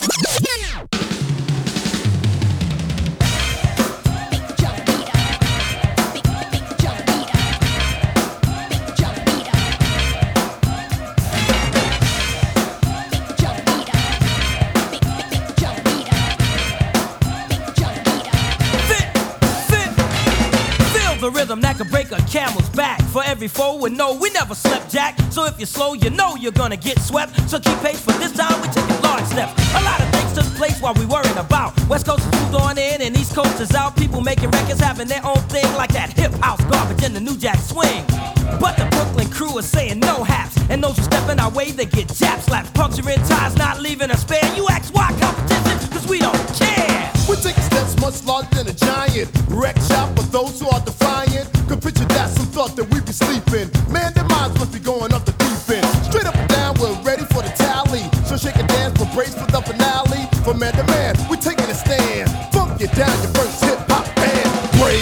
The rhythm that could break a camel's back. For every foe and no, we never slept, Jack. So if you're slow, you know you're gonna get swept. So keep pace, for this time we taking large steps. A lot of things took place while we worried about. West Coast is moved on in and East Coast is out. People making records, having their own thing, like that hip house garbage and the new jack swing. But the Brooklyn crew is saying no haps, and those who step in our way, they get jab slaps, puncturing ties, not leaving a spare. You ask why competition, cause we don't care. We're taking steps much larger than a giant. Wreck shop for those who are defiant. Could picture that, some thought that we'd be sleeping. Man, their minds must be going up the deep end. Straight up and down, we're ready for the tally. So shake and dance, but brace for the finale. From man to man, we're taking a stand. Funk it down, your first hip-hop band. Break.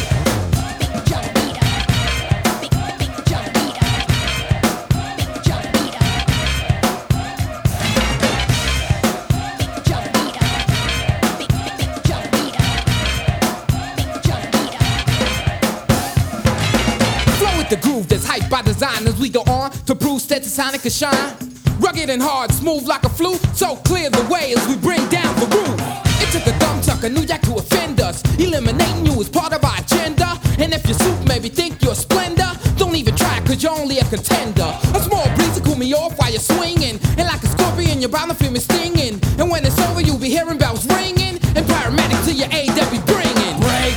The groove that's hyped by design as we go on to prove Stetsasonic can shine. Rugged and hard, smooth like a flute, so clear the way as we bring down the roof. It took a thumb chuck, a new jack to offend us. Eliminating you is part of our agenda. And if you suit, maybe think you're a splendor, don't even try, cause you're only a contender. A small breeze to cool me off while you're swinging, and like a scorpion, you're bound to feel me stinging. And when it's over, you'll be hearing bells ringing, and paramedics to your aid they'll be bringing. Break.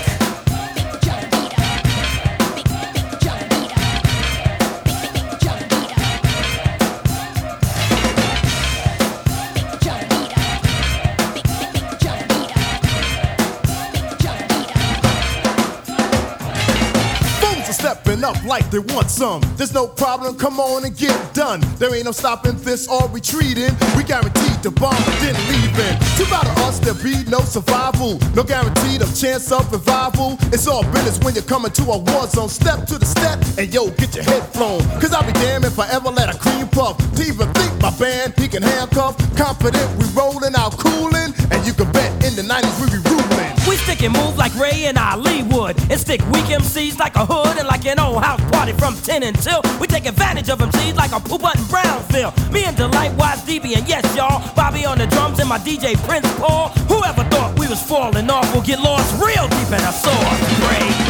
Stepping up like they want some. There's no problem, come on and get it done. There ain't no stopping this or retreating. We guaranteed to bomb and then leaving. Too bad of us, there'll be no survival. No guaranteed of chance of revival. It's all business when you're coming to a war zone. Step to the step and yo, get your head flown. Cause I'll be damned if I ever let a cream puff to even think my band, he can handcuff. Confident we rolling out coolin', and you can bet in the 90s we be ruling. We stick and move like Ray and Ali would, and stick weak MCs like a hood and like an old house party from 10 until we take advantage of MCs like a Pooh Button Brownfield. Me and Delight, Wise DB, and yes y'all, Bobby on the drums and my DJ Prince Paul. Whoever thought we was falling off will get lost real deep in a sauce. Great.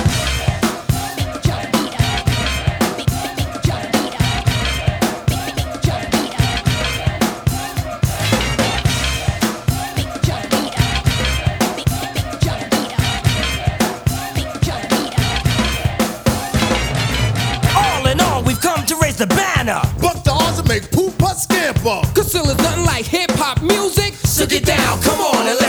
The banner, buck the odds and make poop scamper. Cause still is nothing like hip hop music. So get down, come on and